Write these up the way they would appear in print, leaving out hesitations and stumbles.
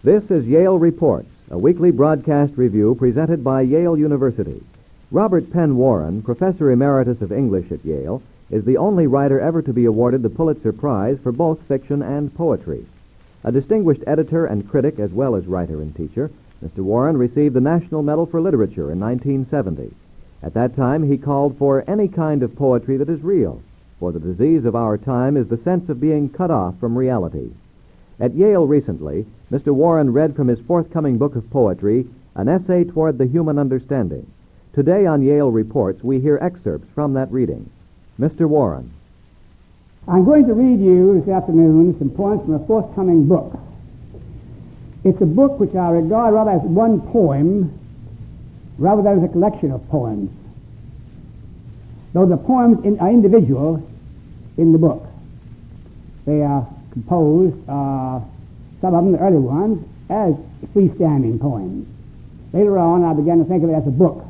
This is Yale Reports, a weekly broadcast review presented by Yale University. Robert Penn Warren, Professor Emeritus of English at Yale, is the only writer ever to be awarded the Pulitzer Prize for both fiction and poetry. A distinguished editor and critic as well as writer and teacher, Mr. Warren received the National Medal for Literature in 1970. At that time, he called for any kind of poetry that is real, for the disease of our time is the sense of being cut off from reality. At Yale recently, Mr. Warren read from his forthcoming book of poetry, An Essay Toward the Human Understanding. Today on Yale Reports, we hear excerpts from that reading. Mr. Warren. I'm going to read you this afternoon some poems from a forthcoming book. It's a book which I regard rather as one poem rather than as a collection of poems, though the poems are individual in the book. They are composed, some of them, the early ones, as freestanding poems. Later on, I began to think of it as a book.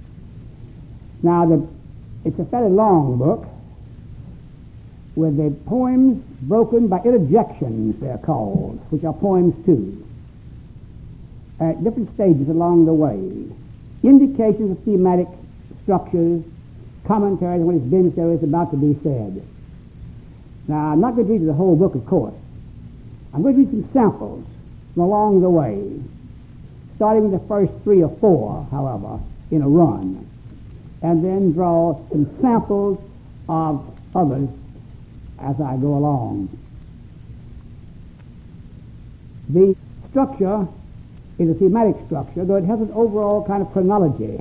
Now, it's a fairly long book with the poems broken by interjections, they're called, which are poems too, at different stages along the way. Indications of thematic structures, commentaries on what has been said or is about to be said. Now, I'm not going to read the whole book, of course. I'm going to read some samples from along the way, starting with the first 3 or 4, however, in a run, and then draw some samples of others as I go along. The structure is a thematic structure, though it has an overall kind of chronology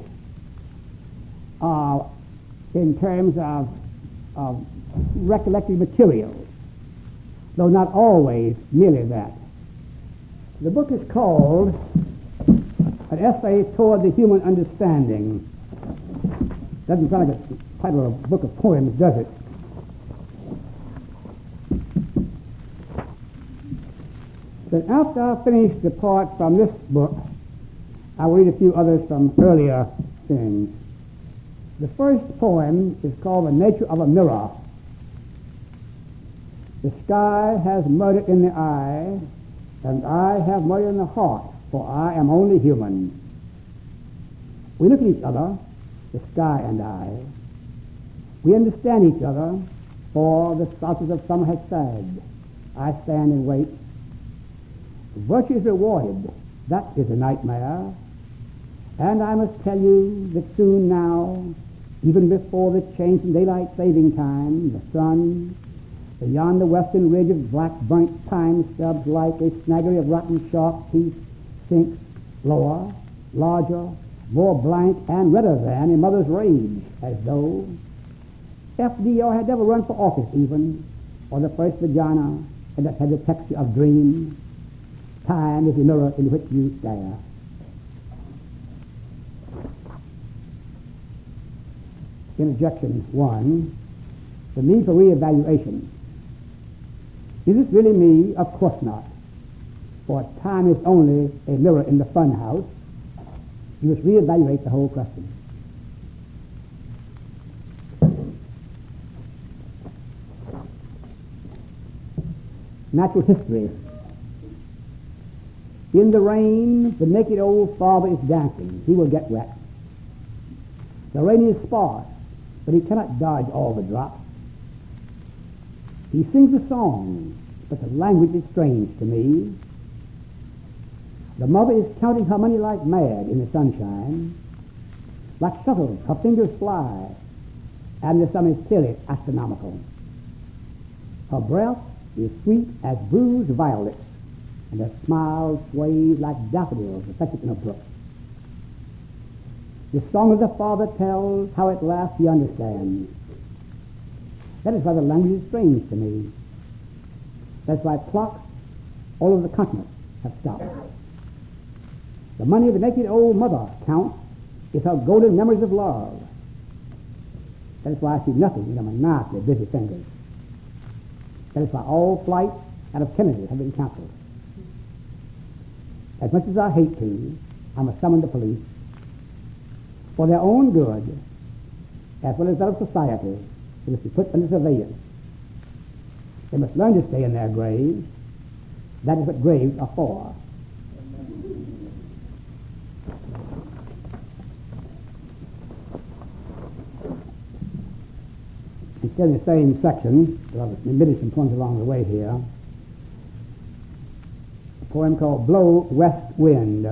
in terms of recollecting materials, though not always merely that. The book is called An Essay Toward the Human Understanding. Doesn't sound like a title of a book of poems, does it? But after I finish the part from this book, I will read a few others from earlier things. The first poem is called The Nature of a Mirror. The sky has murder in the eye, and I have murder in the heart, for I am only human. We look at each other, the sky and I. We understand each other, for the spouses of summer have sagged. I stand and wait. Virtue is rewarded. That is a nightmare. And I must tell you that soon now, even before the change in daylight saving time, the sun, beyond the western ridge of black burnt pine stubs like a snaggery of rotten shark teeth, sinks lower, larger, more blank and redder than a mother's rage, as though FDR had never run for office even, or the first vagina that had the texture of dream. Time is a mirror in which you stare. Interjection 1, the need for reevaluation. Is this really me? Of course not. For time is only a mirror in the fun house. You must reevaluate the whole question. Natural history. In the rain, the naked old father is dancing. He will get wet. The rain is sparse, but he cannot dodge all the drops. He sings a song, but the language is strange to me. The mother is counting her money like mad in the sunshine. Like shuttles, her fingers fly, and the sum is clearly astronomical. Her breath is sweet as bruised violets, and her smile sways like daffodils affected in a brook. The song of the father tells how at last he understands. That is why the language is strange to me. That's why clocks all over the continent have stopped. The money the naked old mother counts is her golden memories of love. That is why I see nothing in her maniacally busy fingers. That is why all flights out of Kennedy have been canceled. As much as I hate to, I must summon the police. For their own good, as well as that of society, they must be put under surveillance. They must learn to stay in their graves. That is what graves are for. still in the same section, but I've omitted some poems along the way here. A poem called Blow West Wind.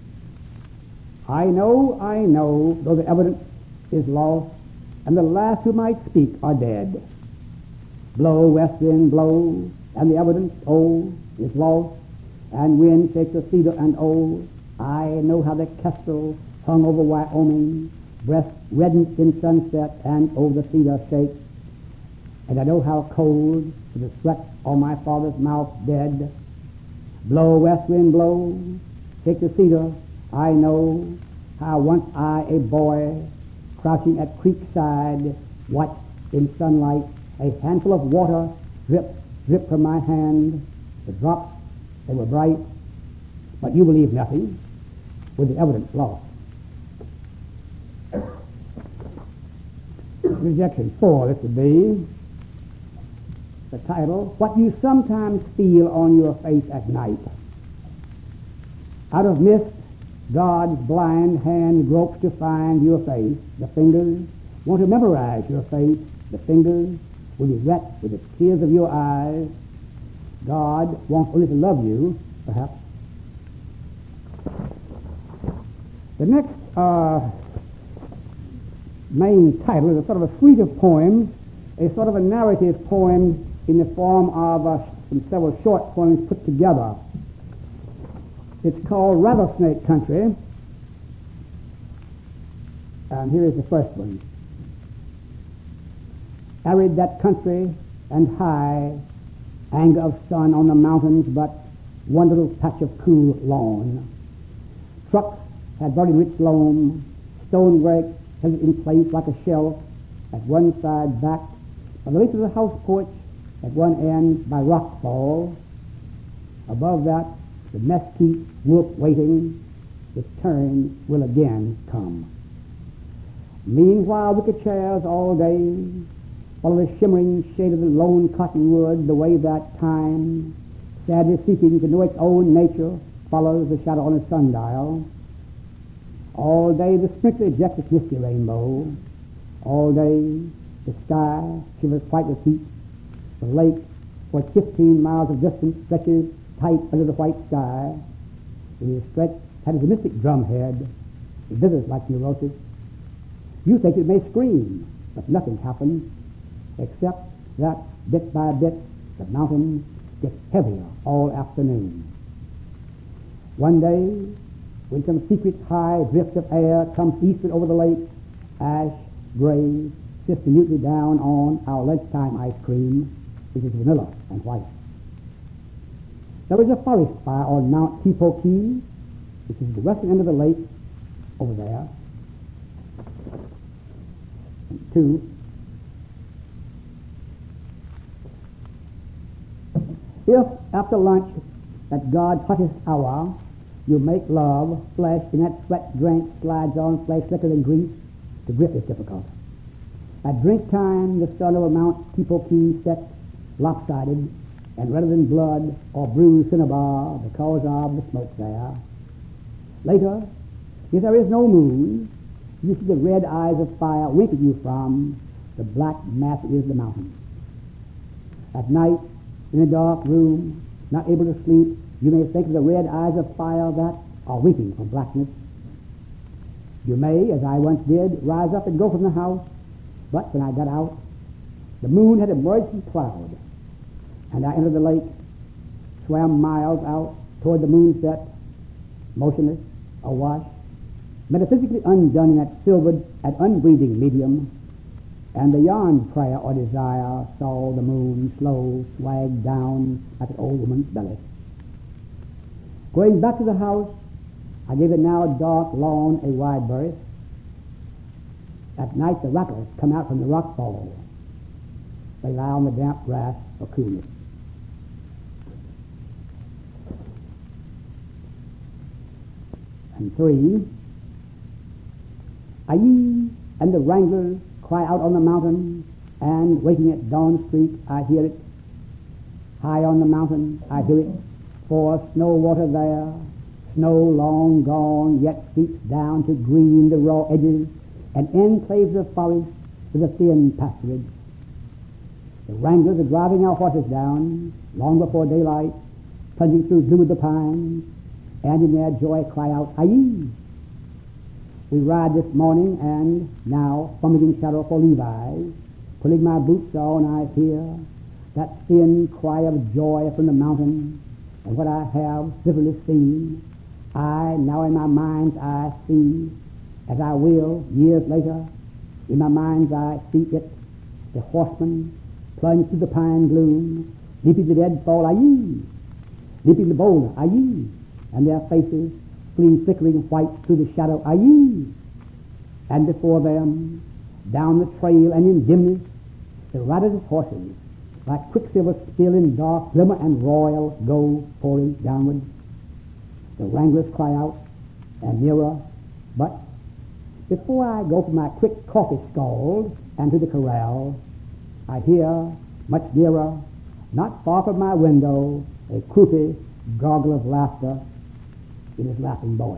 I know, though the evidence is lost, and the last who might speak are dead. Blow, west wind, blow, and the evidence, oh, is lost, and wind shakes the cedar, and oh, I know how the kestrel hung over Wyoming, breast reddened in sunset, and oh, the cedar shakes, and I know how cold to the sweat on my father's mouth dead. Blow, west wind, blow, shake the cedar, I know how once I, a boy, crouching at creekside, watched in sunlight a handful of water drip, drip from my hand. The drops, they were bright, but you believe nothing, with the evidence lost. Rejection 4, this would be. The title, What You Sometimes Feel on Your Face at Night. Out of mist, God's blind hand gropes to find your face. The fingers want to memorize your face. The fingers will be wet with the tears of your eyes. God wants only to love you, perhaps. The next main title is a sort of a suite of poems, a sort of a narrative poem in the form of some several short poems put together. It's called Rattlesnake Country, and here is the first one. Arid that country and high, anger of sun on the mountains, but one little patch of cool lawn. Trucks had brought in rich loam, stonework held it in place like a shelf, at one side backed by the length of the house porch, at one end by rockfall. Above that, the mesquite wolf waiting, its turn will again come. Meanwhile, wicker chairs all day follow the shimmering shade of the lone cottonwood, the way that time, sadly seeking to know its own nature, follows the shadow on a sundial. All day the sprinkler ejects its misty rainbow. All day the sky shivers white with heat. The lake, for 15 miles of distance, stretches tight under the white sky. It is stretched at its mystic drumhead. It withers like neurosis. You think it may scream, but nothing happens, except that bit by bit the mountain gets heavier all afternoon. One day, when some secret high drift of air comes eastward over the lake, ash, gray, sifts minutely down on our lunchtime ice cream, which is vanilla and white. There is a forest fire on Mount Tepoki, which is the western end of the lake, over there. And 2. If after lunch at God's hottest hour you make love, flesh in that sweat-drenched slides on flesh slicker than grease, the grip is difficult. At drink time, the sun over Mount Tepoki sets lopsided, and rather than blood or bruised cinnabar because of the smoke there. Later, if there is no moon, you see the red eyes of fire wink at you from the black mass that is the mountain. At night, in a dark room, not able to sleep, you may think of the red eyes of fire that are winking from blackness. You may, as I once did, rise up and go from the house, but when I got out, the moon had emerged from cloud, and I entered the lake, swam miles out toward the moonset, motionless, awash, metaphysically undone in that silvered and unbreathing medium, and beyond prayer or desire saw the moon slow swag down at an old woman's belly. Going back to the house, I gave the now dark lawn a wide berth. At night the rattlers come out from the rock fall. They lie on the damp grass for coolness. And 3, Aye, and the wranglers cry out on the mountain, and waking at dawn streak I hear it. High on the mountain I hear it, for snow water there, snow long gone, yet seeps down to green the raw edges and enclaves of forest with a thin pasturage. The wranglers are driving our horses down long before daylight, plunging through gloom of the pines, and in their joy cry out, "Aye!" We ride this morning, and now, fumbling in shadow for Levi's, pulling my boots on, I hear that thin cry of joy from the mountain, and what I have vividly seen, I now in my mind's eye see, as I will years later, in my mind's eye see it, the horseman plunge through the pine gloom, leaping the deadfall, aye, leaping the boulder, aye, and their faces flee flickering white through the shadow, aye, and before them, down the trail and in dimness, the riders' horses, like quicksilver still in dark glimmer and royal, go pouring downward. The wranglers cry out, and nearer, but before I go for my quick coffee scald and to the corral, I hear, much nearer, not far from my window, a croupy goggle of laughter. It is Laughing Boy.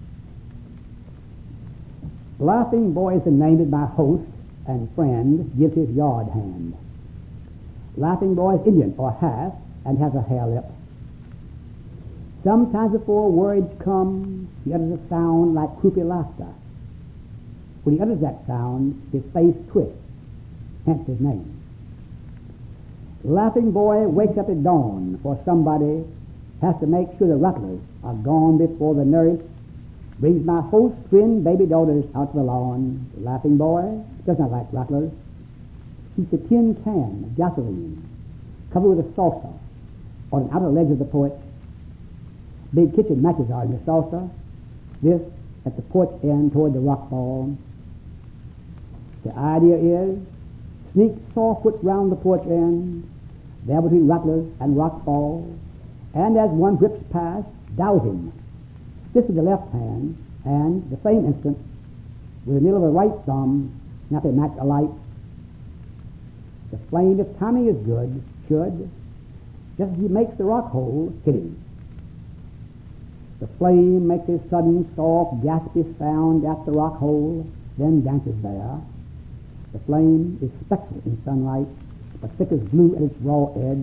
Laughing Boy is the name that my host and friend gives his yard hand. Laughing Boy is Indian or half and has a hare lip. Sometimes before words come, he utters a sound like croupy laughter. When he utters that sound, his face twists, hence his name. Laughing Boy wakes up at dawn, for somebody has to make sure the rattlers are gone before the nurse brings my host's twin baby daughters out to the lawn. Laughing Boy does not like rattlers. Keeps a tin can of gasoline covered with a saucer on an outer ledge of the porch. Big kitchen matches are in the saucer. This at the porch end toward the rock ball. The idea is sneak softfoot round the porch end, there between rattlers and rock ball, and as one whips past, douse him. This with the left hand, and the same instant, with the middle of the right thumb, snap a match alight. The flame, if timing is good, should, just as he makes the rock hole, hit him. The flame makes a sudden, soft, gaspy sound at the rock hole, then dances there. The flame is spectral in sunlight, but thick as glue at its raw edge.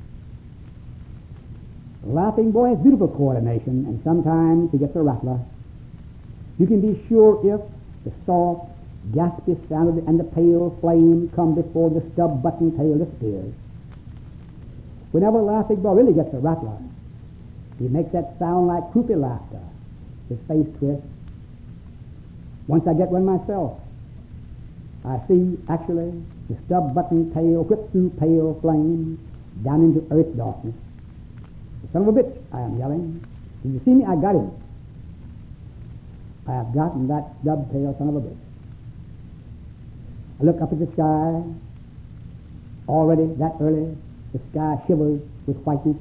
The Laughing Boy has beautiful coordination, and sometimes he gets a rattler. You can be sure if the soft, gaspy sound and the pale flame come before the stub button tail disappears. Whenever Laughing Boy really gets a rattler, he makes that sound like croupy laughter. His face twists. Once I get one myself, I see, actually, the stub button tail whip through pale flame down into earth darkness. The son of a bitch, I am yelling. Did you see me? I got him. I have gotten that stub tail son of a bitch. I look up at the sky. Already, that early, the sky shivers with whiteness.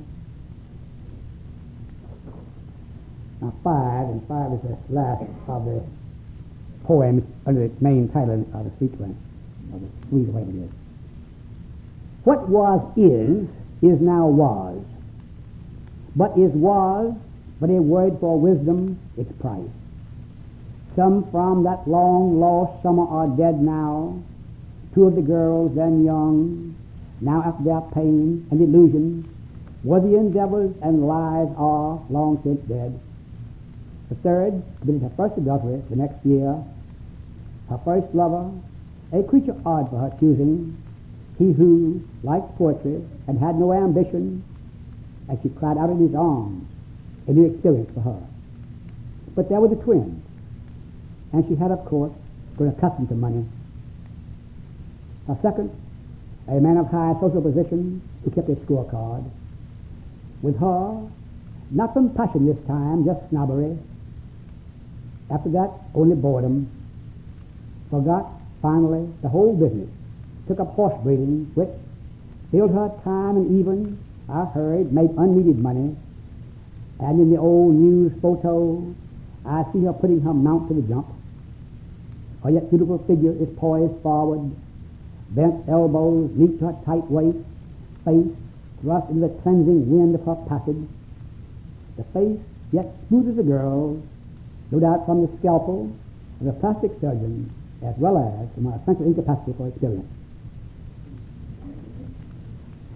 Now, five is the last of the poems under the main title of the sequence, of the suite of whatever it is. What was is now was. But is was but a word for wisdom, its price. Some from that long lost summer are dead now. Two of the girls then young, now after their pain and illusion, worthy endeavors and lies are long since dead. The third committed her first adultery the next year. Her first lover, a creature odd for her choosing, he who liked poetry and had no ambition, and she cried out in his arms, a new experience for her. But there were the twins, and she had, of course, grown accustomed to money. Her second, a man of high social position who kept a scorecard. With her, not from passion this time, just snobbery. After that, only boredom. Forgot, finally, the whole business. Took up horse breeding, which filled her time and even, I heard, made unneeded money. And in the old news photo, I see her putting her mount to the jump. Her yet beautiful figure is poised forward, bent elbows meet to her tight waist, face thrust into the cleansing wind of her passage. The face, yet smooth as a girl's, no doubt from the scalpel of a plastic surgeon, as well as from her essential incapacity for experience.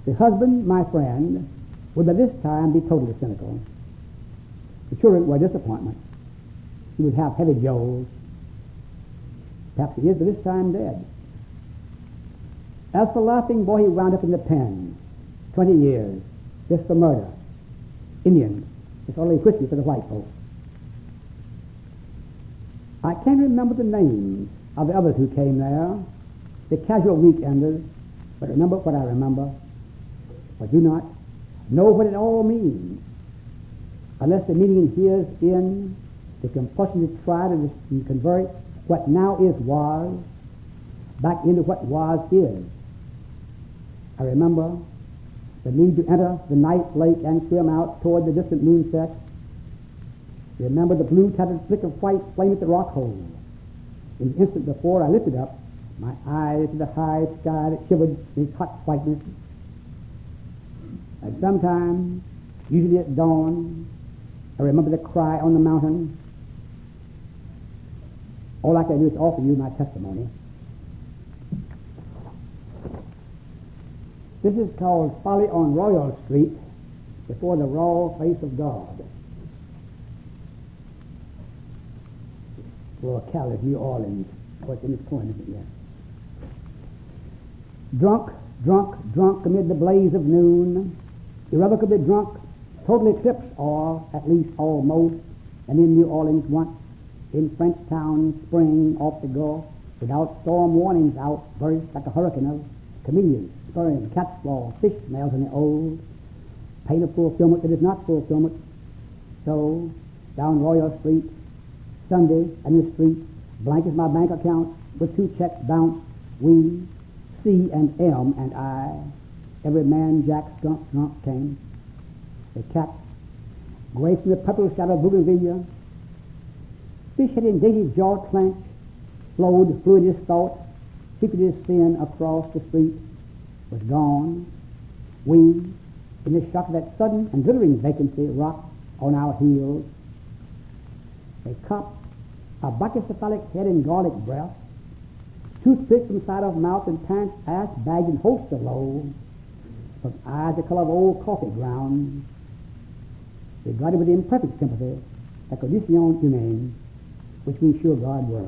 The husband, my friend, would by this time be totally cynical. The children were a disappointment. He would have heavy joes. Perhaps he is by this time dead. As for Laughing Boy, he wound up in the pen. 20 years, just for murder. Indians. It's only whiskey for the white folks. I can't remember the names of the others who came there, the casual weekenders, but remember what I remember, but do not know what it all means, unless the meaning hears in the compulsion to try to convert what now is was back into what was is. I remember the need to enter the night lake and swim out toward the distant moonset. Remember the blue tattered flick of white flame at the rock hole. In the instant before I lifted up my eyes to the high sky that shivered in its hot whiteness. And sometimes, usually at dawn, I remember the cry on the mountain. All I can do is offer you my testimony. This is called Folly on Royal Street, before the raw face of God. Locality, New Orleans. What's in this point, isn't it? Yes. Drunk, drunk, drunk amid the blaze of noon, irrevocably drunk, totally eclipsed, or at least almost, and in New Orleans once, in Frenchtown, spring off the Gulf, without storm warnings out, burst like a hurricane of chameleons, spurring, catspaw, fish smells in the old, pain of fulfillment that is not fulfillment. So, down Royal Street, Sunday, and the street, blank as my bank account, with 2 checks bounced, we, C and M and I, every man, Jack, skunk, drunk came. The cat, gracing the purple shadow of bougainvillea, fish had in dainty jaw clench, flowed fluid his thought, secret his sin across the street, was gone. We, in the shock of that sudden and glittering vacancy, rocked on our heels. A cup, a brachycephalic head and garlic breath, toothpicks from side of mouth and pants, ass bagged and hosts of low, from eyes the color of old coffee ground, regarded with imperfect sympathy, a condition humaine, which we sure God were.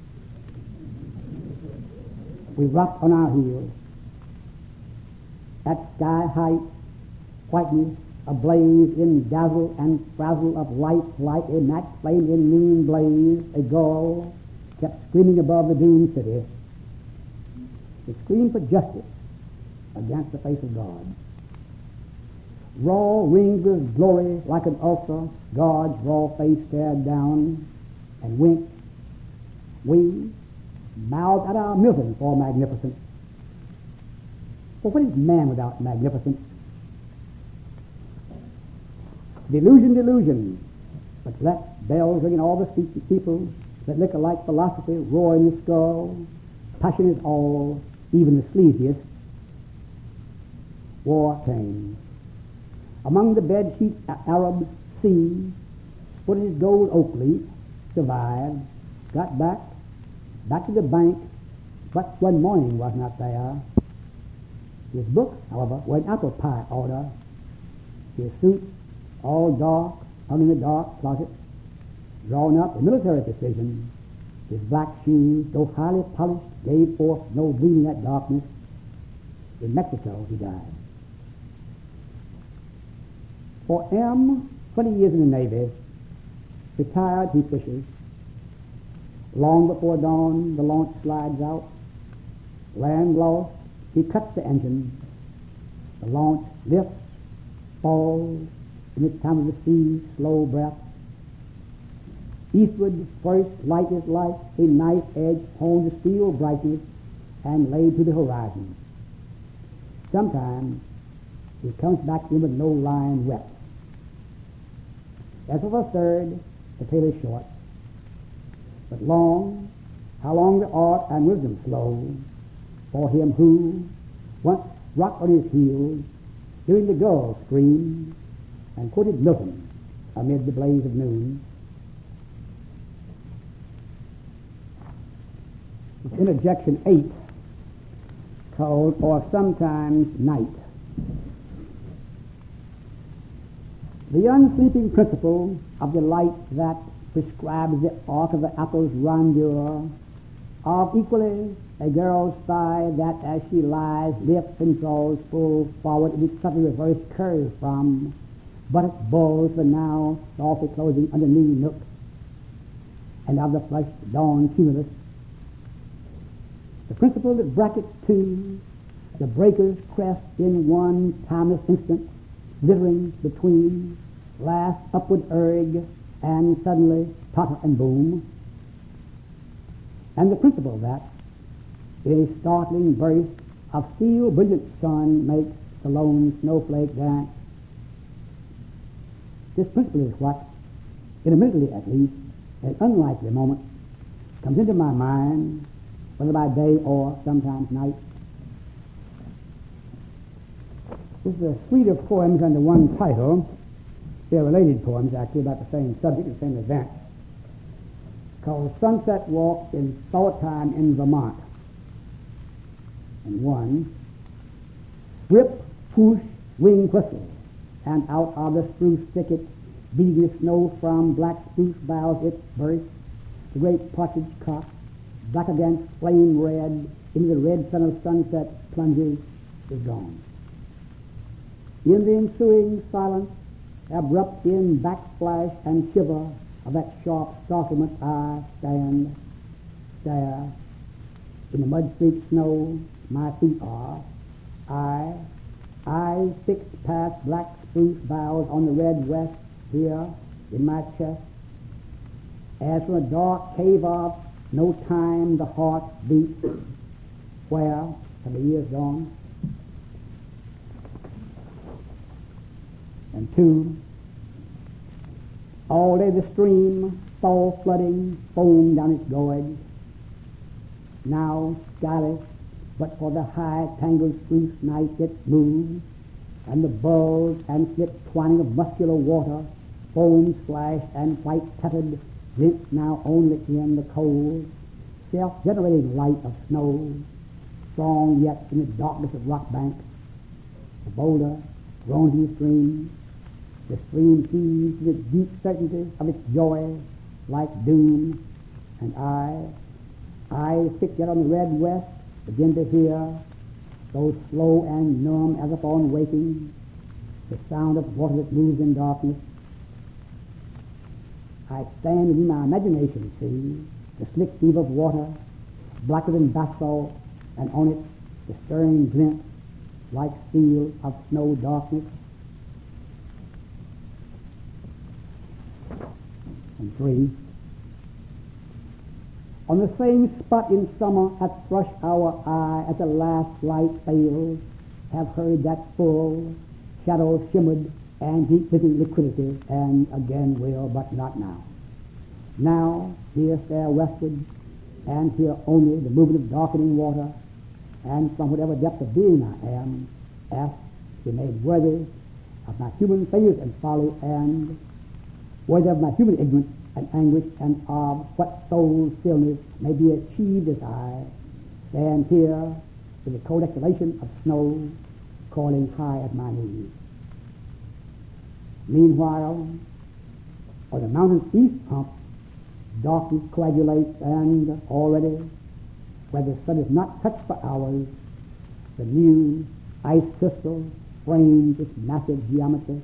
We rocked on our heels. At sky height, whiteness, ablaze in dazzle and frazzle of light like a match flame in noon blaze, a gull kept screaming above the doomed city. It screamed for justice against the face of God. Raw, ringed with glory like an ulcer, God's raw face stared down and winked. We mouthed at our Milton for magnificence. For what is man without magnificence? Delusion, delusion. But let bells ring in all the people, let liquor like philosophy roar in the skull. Passion is all, even the sleaziest. War came. Among the bed sheet Arabs see, put his gold oak leaf, survived, got back to the bank, but one morning was not there. His books, however, were in apple pie order. His suit, all dark, hung in the dark closet, drawn up in military precision. His black shoes, though highly polished, gave forth no gleam in that darkness. In Mexico he died. For M, 20 years in the Navy, retired he fishes. Long before dawn the launch slides out. Land lost, he cuts the engine. The launch lifts, falls, in the time of the sea's slow breath. Eastward first light is like a knife edge honed to steel brightness and laid to the horizon. Sometimes he comes back in with no line wet. As of a third, the tale is short. But long, how long the art and wisdom flow for him who once rocked on his heels, hearing the gulls scream, and quoted Milton amid the blaze of noon. Interjection 8, called Or Sometimes Night. The unsleeping principle of the light that prescribes the arc of the apple's rondure, of equally a girl's thigh that as she lies lifts and draws full forward in its subtly reversed curve from buttock bulge the now softly closing underneath nook, and of the flushed dawn cumulus, the principle that brackets two the breaker's crest in one timeless instant, glittering between last upward urge and suddenly totter and boom, and the principle that in a startling burst of steel brilliant sun makes the lone snowflake dance. This principle is what, intermittently at least, at an unlikely moment, comes into my mind, whether by day or sometimes night. This is a suite of poems under one title. They're related poems, actually, about the same subject, the same event, called Sunset Walks in Summertime in Vermont. And one, whip, whoosh, wing whistle, and out of the spruce thicket, beating the snow from black spruce boughs it bursts, the great partridge cock, black against flame red, into the red sun of sunset plunges, is gone. In the ensuing silence, abrupt in backflash and shiver of that sharp startlement, I stand, stare. In the mud-streaked snow, my feet are. I fixed past black spruce boughs on the red west here in my chest. As from a dark cave of no time the heart beats, where have the years gone? And two, all day the stream, fall flooding, foam down its gorge, now skyless, but for the high tangled spruce night it moves, and the bulge and slip twining of muscular water, foam splashed and white tettered, glints now only in the cold, self-generating light of snow, strong yet in the darkness of rock banks. The boulder groans in the stream. The stream sees the deep certainty of its joy like doom, and I fixed yet on the red west, begin to hear, though slow and numb as upon waking, the sound of water that moves in darkness. I stand and in my imagination see the slick heave of water, blacker than basalt, and on it the stirring glint like steel of snow darkness. And three, on the same spot in summer at thrush hour I, as the last light fails, have heard that full shadow shimmered and deep living liquidity, and again will, but not now. Now, here stare westward, and hear only the movement of darkening water, and from whatever depth of being I am, ask to be made worthy of my human failures and folly, and worthy of my human ignorance and anguish, and of what soul's stillness may be achieved as I stand here with the cold exhalation of snow calling high at my knees. Meanwhile, on the mountain's east hump, darkness coagulates, and already, where the sun is not touched for hours, the new ice crystal frames its massive geometry.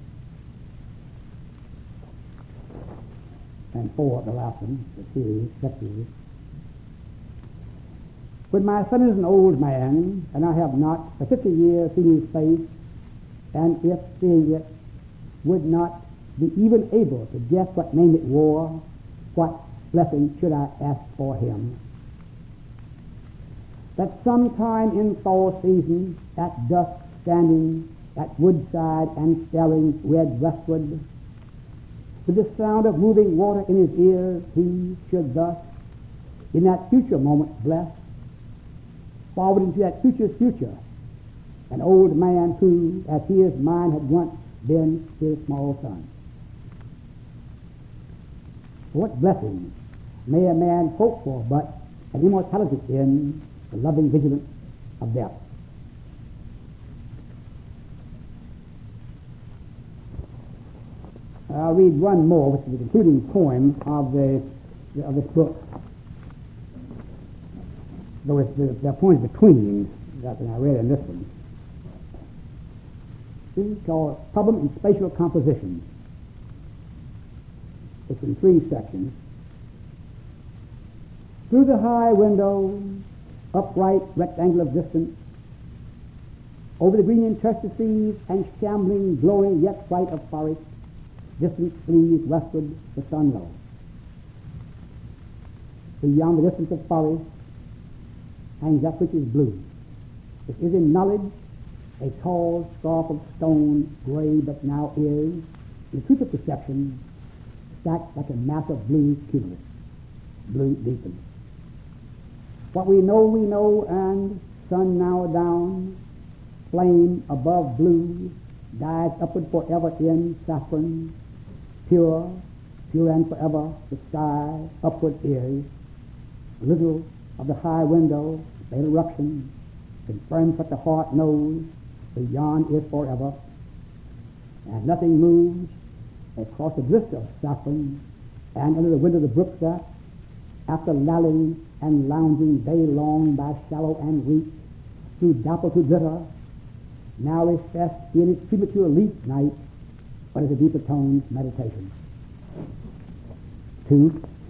And four, the last one, the series, series. When my son is an old man, and I have not for 50 years seen his face, and if seeing it, would not be even able to guess what name it wore, what blessing should I ask for him? That sometime in fall season, at dusk standing at woodside and staring red westward, with the sound of moving water in his ears, he should thus, in that future moment, bless, forward into that future's future, an old man who, as his mind had once been his small son. What blessings may a man hope for but an immortality in the loving vigilance of death? I'll read one more, which is the concluding poem of this book. Though there are poems between that I read in this one. This is called Problem in Spatial Composition. It's in 3 sections. Through the high window, upright rectangle of distance, over the green interstices and shambling, glowing yet white of forest, distance flees westward, the sun low. Beyond the distance of forest hangs that which is blue. It is in knowledge a tall scarf of stone, gray but now is, in the truth of perception, stacked like a mass of blue cumulus. Blue deepens. What we know, and sun now down, flame above blue, dies upward forever in saffron, pure and forever the sky upward is. A little of the high window, pale eruption, confirms what the heart knows, beyond is forever, and nothing moves across the vista of saffron, and under the window of the brook that, after lallying and lounging day long by shallow and weak, through dapple to glitter, now is fest in its premature leap night, but is a deeper toned meditation. 2.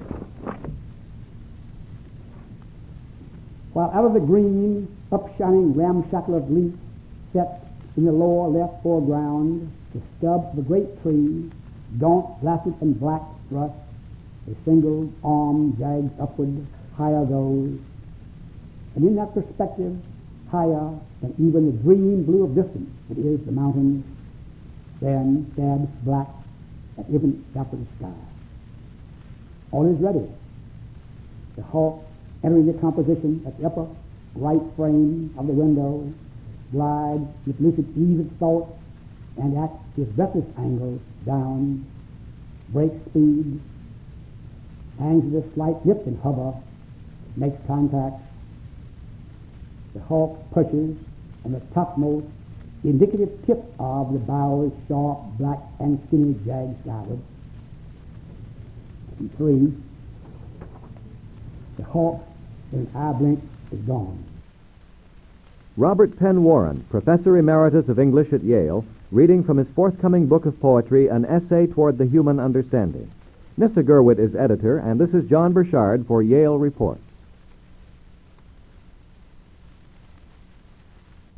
While out of the green, upshining ramshackle of leaf, set in the lower left foreground, the stub of a great tree, gaunt, blasted, and black thrust, a single arm jags upward, higher goes, and in that perspective, higher than even the green blue of distance, it is the mountain, then stabs black at even after the sky. All is ready. The hawk entering the composition at the upper right frame of the window, glides with lucid ease of thought, and at his breathless angle down, breaks speed, hangs with a slight dip and hover, makes contact. The hawk perches on the topmost indicative tip of the bow's sharp, black, and skinny jag skyward. And 3, the hawk in an eye blink is gone. Robert Penn Warren, Professor Emeritus of English at Yale, reading from his forthcoming book of poetry, An Essay Toward the Human Understanding. Nissa Gerwitt is editor, and this is John Burchard for Yale Report.